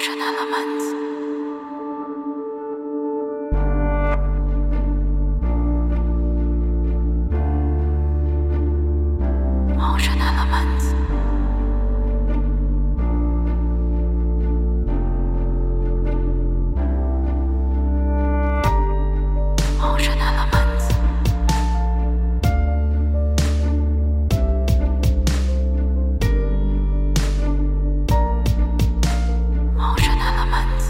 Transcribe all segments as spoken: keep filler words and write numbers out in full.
Motion elements. Motion elements. Motion elements. Motion elements.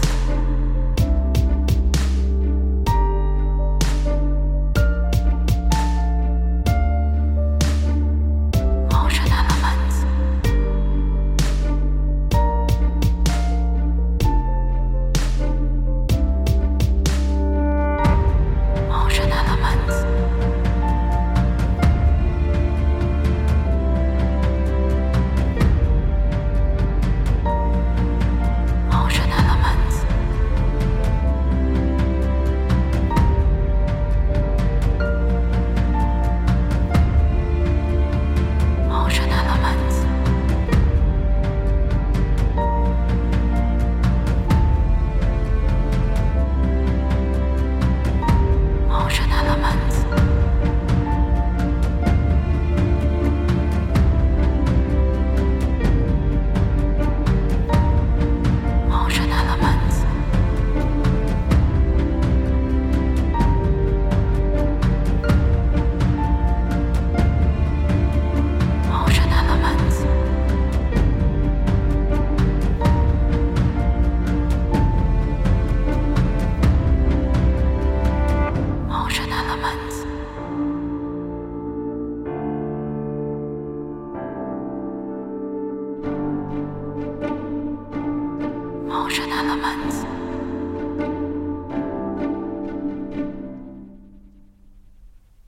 Motion elements. Motion elements. Motion elements. Motion elements. Motion elements. Motion elements. Motion elements. Motion elements. Motion elements.